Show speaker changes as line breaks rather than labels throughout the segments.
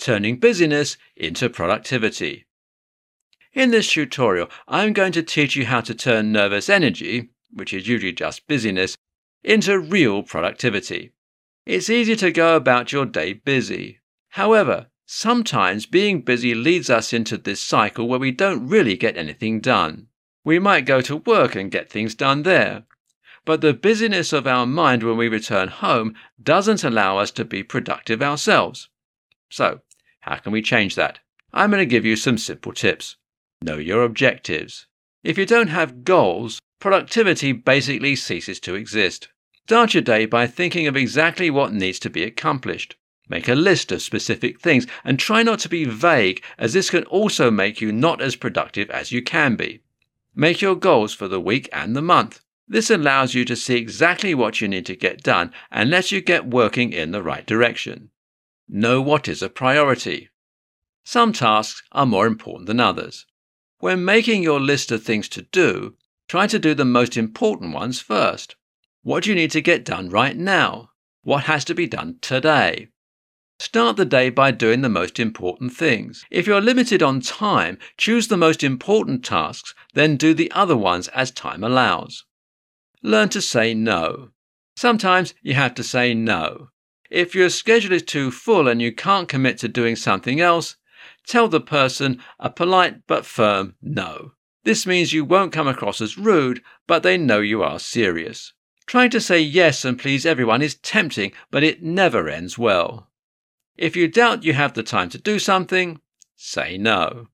turning busyness into productivity. In this tutorial, I'm going to teach you how to turn nervous energy, which is usually just busyness, into real productivity. It's easy to go about your day busy. However, sometimes being busy leads us into this cycle where we don't really get anything done. We might go to work and get things done there, but the busyness of our mind when we return home doesn't allow us to be productive ourselves. So, how can we change that? I'm going to give you some simple tips. Know your objectives. If you don't have goals, productivity basically ceases to exist. Start your day by thinking of exactly what needs to be accomplished. Make a list of specific things and try not to be vague, as this can also make you not as productive as you can be. Make your goals for the week and the month. This allows you to see exactly what you need to get done and lets you get working in the right direction. Know what is a priority. Some tasks are more important than others. When making your list of things to do, try to do the most important ones first. What do you need to get done right now? What has to be done today? Start the day by doing the most important things. If you're limited on time, choose the most important tasks, then do the other ones as time allows. Learn to say no. Sometimes you have to say no. If your schedule is too full and you can't commit to doing something else, tell the person a polite but firm no. This means you won't come across as rude, but they know you are serious. Trying to say yes and please everyone is tempting, but it never ends well. If you doubt you have the time to do something, say no.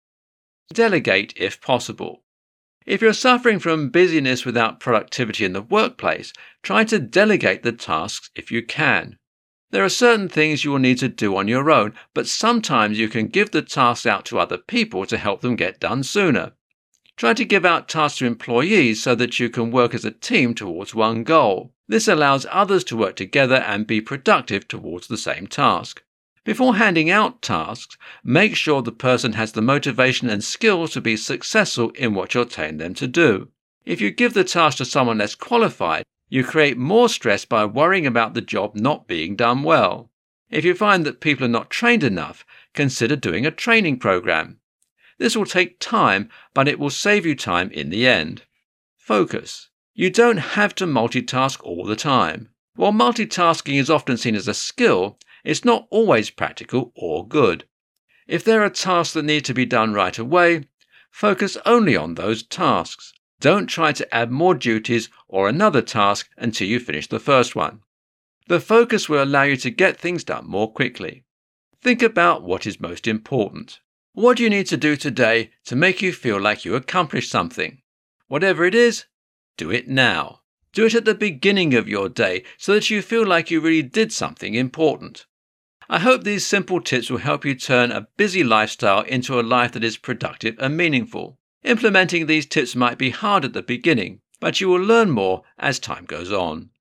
Delegate if possible. If you're suffering from busyness without productivity in the workplace, try to delegate the tasks if you can. There are certain things you will need to do on your own, but sometimes you can give the tasks out to other people to help them get done sooner. Try to give out tasks to employees so that you can work as a team towards one goal. This allows others to work together and be productive towards the same task. Before handing out tasks, make sure the person has the motivation and skills to be successful in what you're telling them to do. If you give the task to someone less qualified, you create more stress by worrying about the job not being done well. If you find that people are not trained enough, consider doing a training program. This will take time, but it will save you time in the end. Focus. You don't have to multitask all the time. While multitasking is often seen as a skill, it's not always practical or good. If there are tasks that need to be done right away, focus only on those tasks. Don't try to add more duties or another task until you finish the first one. The focus will allow you to get things done more quickly. Think about what is most important. What do you need to do today to make you feel like you accomplished something? Whatever it is, do it now. Do it at the beginning of your day so that you feel like you really did something important. I hope these simple tips will help you turn a busy lifestyle into a life that is productive and meaningful. Implementing these tips might be hard at the beginning, but you will learn more as time goes on.